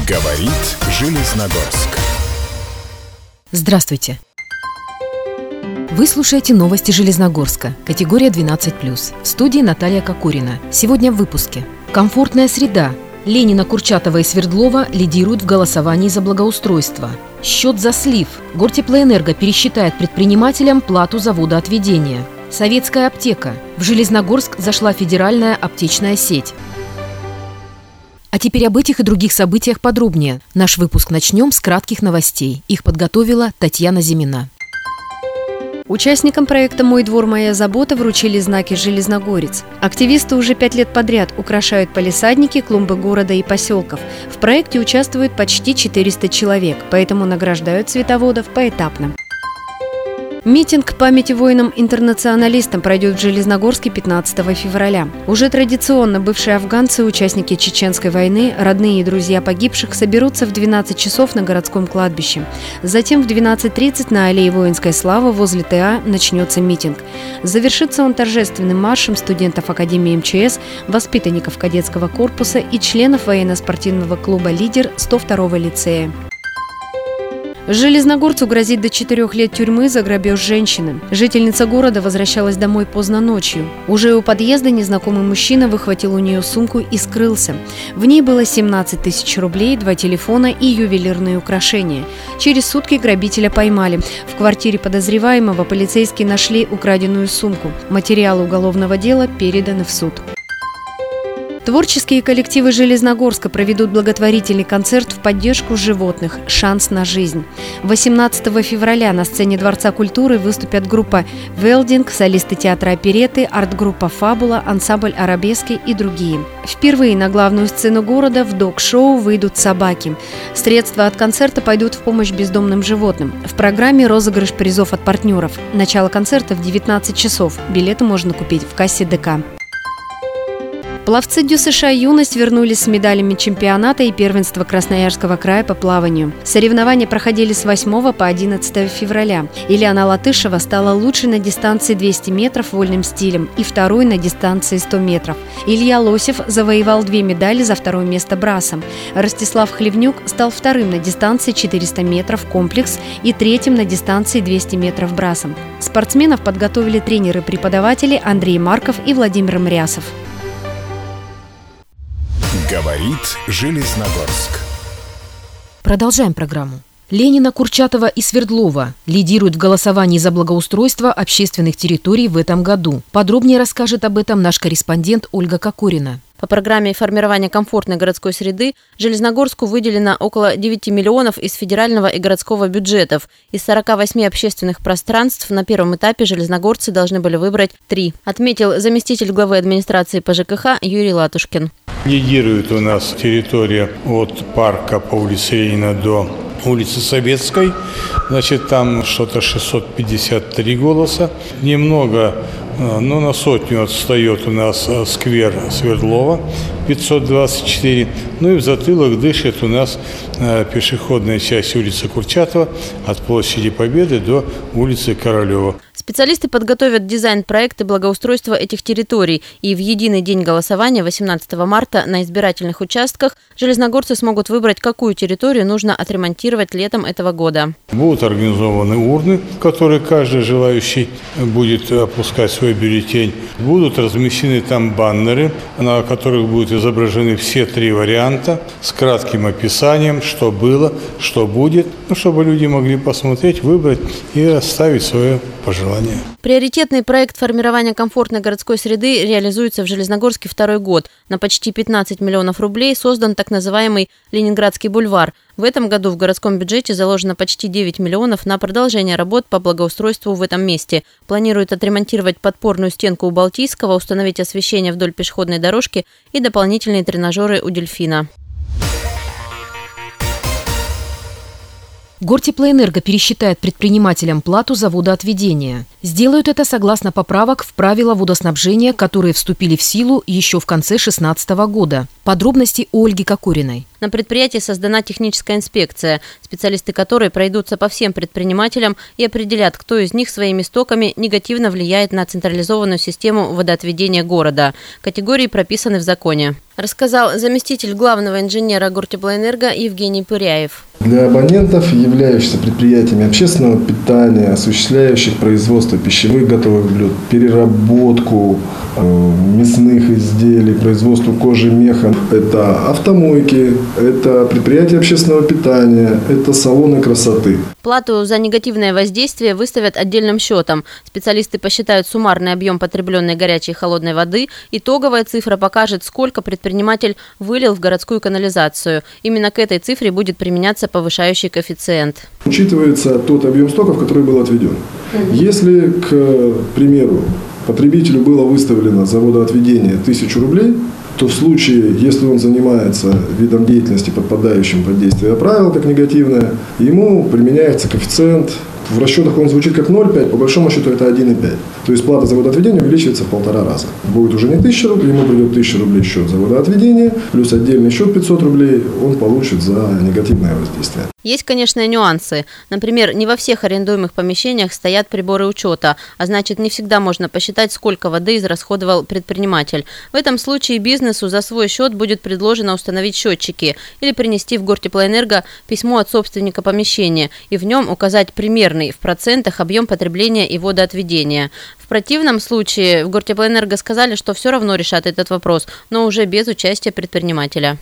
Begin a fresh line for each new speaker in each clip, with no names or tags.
Говорит Железногорск.
Здравствуйте! Вы слушаете новости Железногорска, категория 12+. В студии Наталья Кокорина. Сегодня в выпуске. Комфортная среда. Ленина, Курчатова и Свердлова лидируют в голосовании за благоустройство. Счет за слив. Гортеплоэнерго пересчитает предпринимателям плату за водоотведение. Советская аптека. В Железногорск зашла федеральная аптечная сеть. А теперь об этих и других событиях подробнее. Наш выпуск начнем с кратких новостей. Их подготовила Татьяна Зимина.
Участникам проекта «Мой двор, моя забота» вручили знаки «Железногорец». Активисты уже 5 лет подряд украшают палисадники, клумбы города и поселков. В проекте участвует почти 400 человек, поэтому награждают цветоводов поэтапно. Митинг памяти воинам-интернационалистам пройдет в Железногорске 15 февраля. Уже традиционно бывшие афганцы, участники Чеченской войны, родные и друзья погибших соберутся в 12 часов на городском кладбище. Затем в 12:30 на аллее Воинской славы возле ТА начнется митинг. Завершится он торжественным маршем студентов Академии МЧС, воспитанников кадетского корпуса и членов военно-спортивного клуба «Лидер» 102-го лицея. Железногорцу грозит до 4 лет тюрьмы за грабеж женщины. Жительница города возвращалась домой поздно ночью. Уже у подъезда незнакомый мужчина выхватил у нее сумку и скрылся. В ней было 17 тысяч рублей, 2 телефона и ювелирные украшения. Через сутки грабителя поймали. В квартире подозреваемого полицейские нашли украденную сумку. Материалы уголовного дела переданы в суд. Творческие коллективы Железногорска проведут благотворительный концерт в поддержку животных «Шанс на жизнь». 18 февраля на сцене Дворца культуры выступят группа «Велдинг», солисты театра оперетты, арт-группа «Фабула», ансамбль «Арабески» и другие. Впервые на главную сцену города в дог-шоу выйдут собаки. Средства от концерта пойдут в помощь бездомным животным. В программе розыгрыш призов от партнеров. Начало концерта в 19 часов. Билеты можно купить в кассе ДК. Пловцы ДЮСШ «Юность» вернулись с медалями чемпионата и первенства Красноярского края по плаванию. Соревнования проходили с 8 по 11 февраля. Ильяна Латышева стала лучшей на дистанции 200 метров вольным стилем и второй на дистанции 100 метров. Илья Лосев завоевал 2 медали за второе место брасом. Ростислав Хлевнюк стал вторым на дистанции 400 метров комплекс и третьим на дистанции 200 метров брасом. Спортсменов подготовили тренеры-преподаватели Андрей Марков и Владимир Мрясов.
Говорит Железногорск.
Продолжаем программу. Ленина, Курчатова и Свердлова лидируют в голосовании за благоустройство общественных территорий в этом году. Подробнее расскажет об этом наш корреспондент Ольга Кокорина.
По программе формирования комфортной городской среды Железногорску выделено около 9 миллионов из федерального и городского бюджетов. Из 48 общественных пространств на первом этапе железногорцы должны были выбрать 3, отметил заместитель главы администрации по ЖКХ Юрий Латушкин.
Лидирует у нас территория от парка по улице Ленина до улицы Советской. Значит, там что-то 653 голоса. Немного, но на сотню отстает у нас сквер Свердлова, 524. Ну и в затылок дышит у нас пешеходная часть улицы Курчатова от площади Победы до улицы Королева.
Специалисты подготовят дизайн-проекты благоустройства этих территорий, и в единый день голосования 18 марта на избирательных участках железногорцы смогут выбрать, какую территорию нужно отремонтировать летом этого года.
Будут организованы урны, в которые каждый желающий будет опускать свой бюллетень. Будут размещены там баннеры, на которых будут изображены все 3 варианта с кратким описанием, что было, что будет, чтобы люди могли посмотреть, выбрать и оставить свое пожелание.
Приоритетный проект формирования комфортной городской среды реализуется в Железногорске второй год. На почти 15 миллионов рублей создан так называемый Ленинградский бульвар. В этом году в городском бюджете заложено почти 9 миллионов на продолжение работ по благоустройству в этом месте. Планируют отремонтировать подпорную стенку у Балтийского, установить освещение вдоль пешеходной дорожки и дополнительные тренажеры у Дельфина.
Гортеплоэнерго пересчитает предпринимателям плату за водоотведение. Сделают это согласно поправок в правила водоснабжения, которые вступили в силу еще в конце 2016 года. Подробности у Ольги Кокориной.
На предприятии создана техническая инспекция, специалисты которой пройдутся по всем предпринимателям и определят, кто из них своими стоками негативно влияет на централизованную систему водоотведения города. Категории прописаны в законе. Рассказал заместитель главного инженера Гортеплоэнерго Евгений Пыряев.
Для абонентов, являющихся предприятиями общественного питания, осуществляющих производство пищевых готовых блюд, переработку мясных изделий, производство кожи, меха, это автомойки, это предприятия общественного питания, это салоны красоты.
Плату за негативное воздействие выставят отдельным счетом. Специалисты посчитают суммарный объем потребленной горячей и холодной воды. Итоговая цифра покажет, сколько предприниматель вылил в городскую канализацию. Именно к этой цифре будет применяться повышающий коэффициент.
Учитывается тот объем стоков, который был отведен. Если, к примеру, потребителю было выставлено за водоотведение 1000 рублей, то в случае, если он занимается видом деятельности, подпадающим под действие правил, как негативное, ему применяется коэффициент. В расчетах он звучит как 0,5, по большому счету это 1,5. То есть плата за водоотведение увеличивается в 1,5 раза. Будет уже не 1000 рублей, ему придет 1000 рублей счет за водоотведение, плюс отдельный счет 500 рублей он получит за негативное воздействие.
Есть, конечно, нюансы. Например, не во всех арендуемых помещениях стоят приборы учета, а значит, не всегда можно посчитать, сколько воды израсходовал предприниматель. В этом случае бизнесу за свой счет будет предложено установить счетчики или принести в Гортеплоэнерго письмо от собственника помещения и в нем указать примерный в процентах объем потребления и водоотведения. В противном случае в Гортеплоэнерго сказали, что все равно решат этот вопрос, но уже без участия предпринимателя.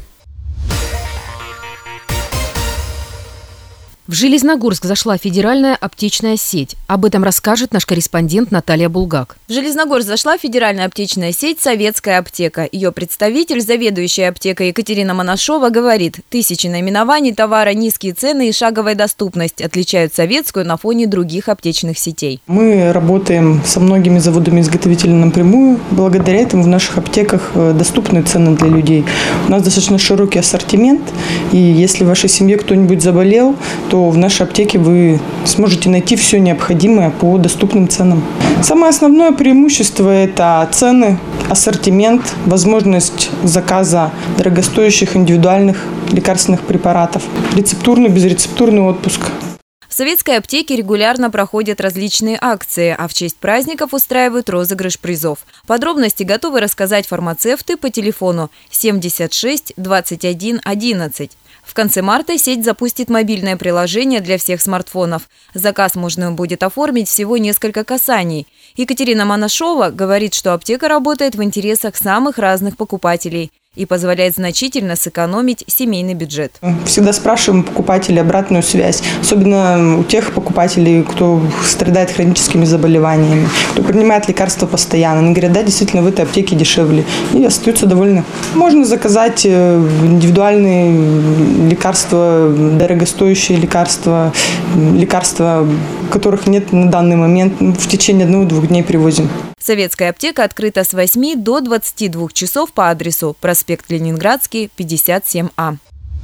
В Железногорск зашла федеральная аптечная сеть. Об этом расскажет наш корреспондент Наталья Булгак.
В Железногорск зашла федеральная аптечная сеть «Советская аптека». Ее представитель, заведующая аптекой Екатерина Монашова, говорит, тысячи наименований товара, низкие цены и шаговая доступность отличают советскую на фоне других аптечных сетей.
Мы работаем со многими заводами-изготовителями напрямую. Благодаря этому в наших аптеках доступны цены для людей. У нас достаточно широкий ассортимент, и если в вашей семье кто-нибудь заболел, то в нашей аптеке вы сможете найти все необходимое по доступным ценам. Самое основное преимущество – это цены, ассортимент, возможность заказа дорогостоящих индивидуальных лекарственных препаратов, рецептурный, безрецептурный отпуск.
В советской аптеке регулярно проходят различные акции, а в честь праздников устраивают розыгрыш призов. Подробности готовы рассказать фармацевты по телефону 76 21 11. В конце марта сеть запустит мобильное приложение для всех смартфонов. Заказ можно будет оформить всего несколько касаний. Екатерина Монашова говорит, что аптека работает в интересах самых разных покупателей и позволяет значительно сэкономить семейный бюджет.
Всегда спрашиваем покупателей обратную связь, особенно у тех покупателей, кто страдает хроническими заболеваниями, кто принимает лекарства постоянно. Они говорят, да, действительно, в этой аптеке дешевле, и остаются довольны. Можно заказать индивидуальные лекарства, дорогостоящие лекарства, которых нет на данный момент. В течение 1-2 дней привозим.
Советская аптека открыта с 8 до 22 часов по адресу проспект Ленинградский, 57А.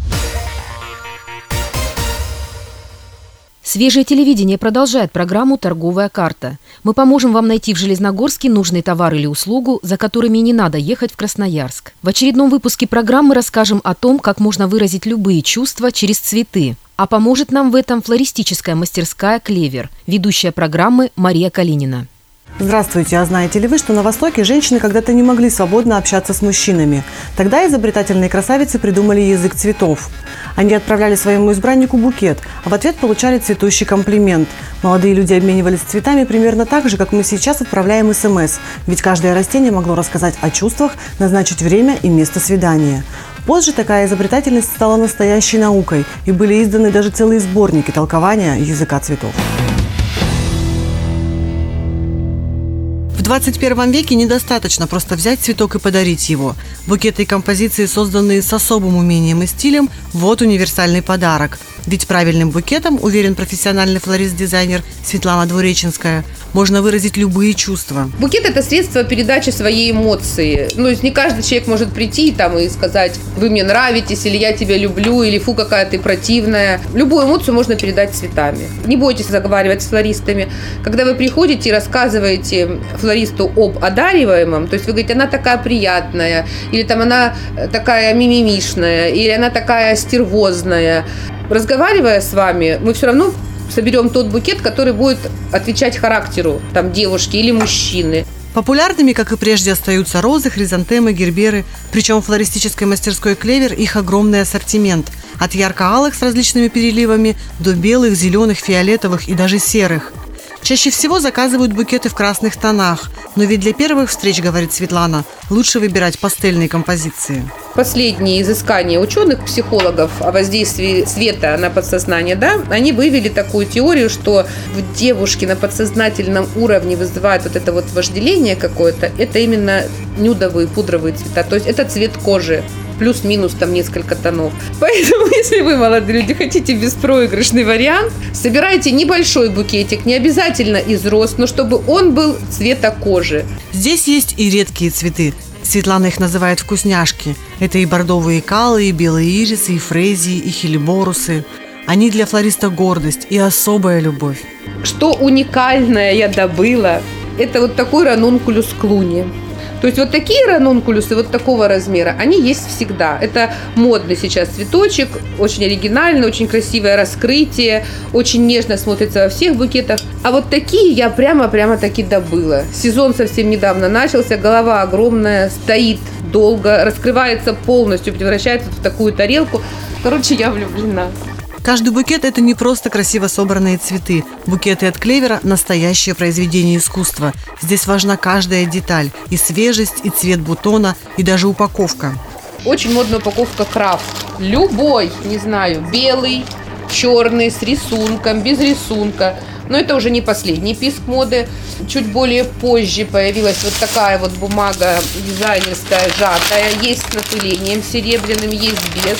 Свежее телевидение продолжает программу «Торговая карта». Мы поможем вам найти в Железногорске нужный товар или услугу, за которыми не надо ехать в Красноярск. В очередном выпуске программы расскажем о том, как можно выразить любые чувства через цветы. А поможет нам в этом флористическая мастерская «Клевер», ведущая программы Мария Калинина.
Здравствуйте, а знаете ли вы, что на Востоке женщины когда-то не могли свободно общаться с мужчинами? Тогда изобретательные красавицы придумали язык цветов. Они отправляли своему избраннику букет, а в ответ получали цветущий комплимент. Молодые люди обменивались цветами примерно так же, как мы сейчас отправляем СМС, ведь каждое растение могло рассказать о чувствах, назначить время и место свидания. Позже такая изобретательность стала настоящей наукой, и были изданы даже целые сборники толкования языка цветов. В 21 веке недостаточно просто взять цветок и подарить его. Букеты и композиции, созданные с особым умением и стилем, вот универсальный подарок. Ведь правильным букетом, уверен профессиональный флорист-дизайнер Светлана Двуреченская, можно выразить любые чувства.
Букет – это средство передачи своей эмоции. То есть не каждый человек может прийти и сказать: вы мне нравитесь, или я тебя люблю, или фу, какая ты противная. Любую эмоцию можно передать цветами. Не бойтесь заговаривать с флористами. Когда вы приходите и рассказываете флористу об одариваемом, то есть вы говорите: она такая приятная, или она такая мимимишная, или она такая стервозная. Разговаривая с вами, мы все равно соберем тот букет, который будет отвечать характеру девушки или мужчины.
Популярными, как и прежде, остаются розы, хризантемы, герберы. Причем в флористической мастерской «Клевер» их огромный ассортимент. От ярко-алых с различными переливами до белых, зеленых, фиолетовых и даже серых. Чаще всего заказывают букеты в красных тонах. Но ведь для первых встреч, говорит Светлана, лучше выбирать пастельные композиции.
Последние изыскания ученых-психологов о воздействии цвета на подсознание, они выявили такую теорию, что в девушке на подсознательном уровне вызывает это вожделение какое-то, это именно нюдовые, пудровые цвета, то есть это цвет кожи. Плюс-минус несколько тонов. Поэтому, если вы, молодые люди, хотите беспроигрышный вариант, собирайте небольшой букетик, не обязательно из роз, но чтобы он был цвета кожи.
Здесь есть и редкие цветы. Светлана их называет вкусняшки. Это и бордовые калы, и белые ирисы, и фрезии, и хелиборусы. Они для флориста гордость и особая любовь.
Что уникальное я добыла, это такой ранункулюс клуни. То есть такие ранункулюсы такого размера, они есть всегда. Это модный сейчас цветочек, очень оригинальный, очень красивое раскрытие, очень нежно смотрится во всех букетах. А такие я прямо-таки добыла. Сезон совсем недавно начался, голова огромная, стоит долго, раскрывается полностью, превращается в такую тарелку. Я влюблена.
Каждый букет – это не просто красиво собранные цветы. Букеты от «Клевера» – настоящее произведение искусства. Здесь важна каждая деталь – и свежесть, и цвет бутона, и даже упаковка.
Очень модная упаковка крафт. Любой, белый, черный, с рисунком, без рисунка. Но это уже не последний писк моды. Чуть более позже появилась такая бумага дизайнерская, сжатая. Есть с напылением серебряным, есть без.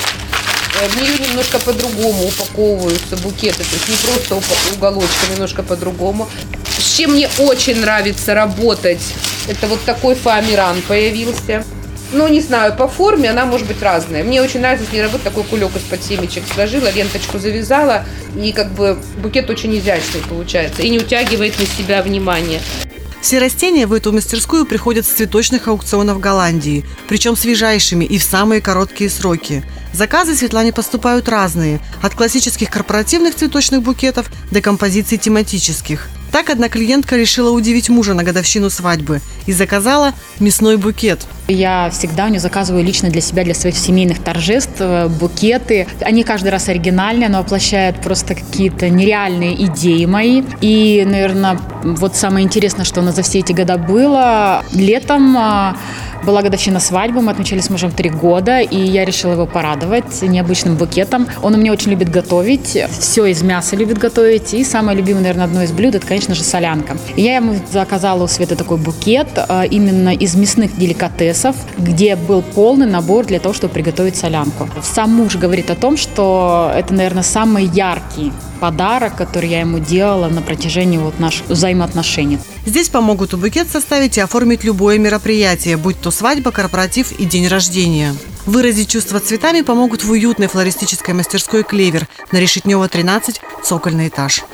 В нее немножко по-другому упаковываются букеты, то есть не просто уголочком, немножко по-другому. С чем мне очень нравится работать, это такой фоамиран появился. Не знаю, по форме она может быть разная. Мне очень нравится с ней работать, такой кулек из-под семечек сложила, ленточку завязала, и букет очень изящный получается, и не утягивает на себя внимание.
Все растения в эту мастерскую приходят с цветочных аукционов Голландии, причем свежайшими и в самые короткие сроки. Заказы Светлане поступают разные, от классических корпоративных цветочных букетов до композиций тематических. Так одна клиентка решила удивить мужа на годовщину свадьбы и заказала мясной букет.
Я всегда у нее заказываю лично для себя, для своих семейных торжеств букеты. Они каждый раз оригинальные, но воплощают просто какие-то нереальные идеи мои. И, наверное, самое интересное, что у нас за все эти года было. Летом была годовщина свадьбы, мы отмечали с мужем 3 года, и я решила его порадовать необычным букетом. Он у меня очень любит готовить, все из мяса любит готовить, и самое любимое, наверное, одно из блюд – это, конечно же, солянка. И я ему заказала у Светы такой букет именно из мясных деликатесов, где был полный набор для того, чтобы приготовить солянку. Сам муж говорит о том, что это, наверное, самый яркий подарок, который я ему делала на протяжении наших взаимоотношений.
Здесь помогут и букет составить, и оформить любое мероприятие, будь то свадьба, корпоратив и день рождения. Выразить чувства цветами помогут в уютной флористической мастерской «Клевер» на Решетнева, 13, цокольный этаж.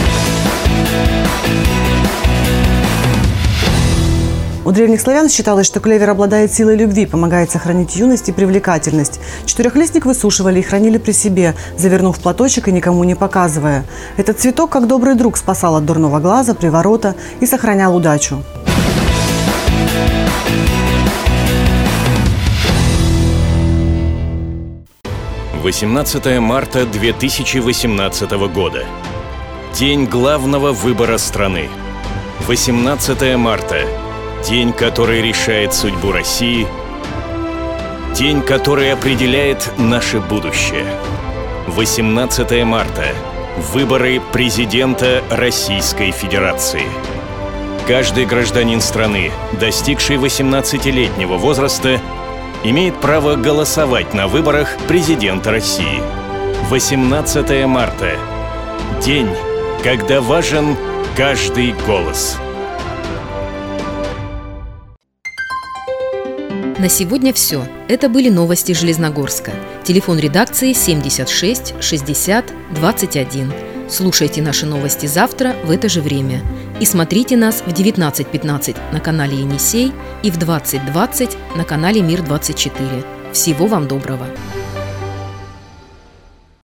У древних славян считалось, что клевер обладает силой любви, помогает сохранить юность и привлекательность. Четырехлистник высушивали и хранили при себе, завернув в платочек и никому не показывая. Этот цветок, как добрый друг, спасал от дурного глаза, приворота и сохранял удачу.
– 18 марта 2018 года. День главного выбора страны. 18 марта. День, который решает судьбу России. День, который определяет наше будущее. 18 марта. Выборы президента Российской Федерации. Каждый гражданин страны, достигший 18-летнего возраста, имеет право голосовать на выборах президента России. 18 марта. День, когда важен каждый голос.
На сегодня все. Это были новости Железногорска. Телефон редакции 76 60 21. Слушайте наши новости завтра в это же время. И смотрите нас в 19:15 на канале «Енисей» и в 20:20 на канале «Мир-24». Всего вам доброго!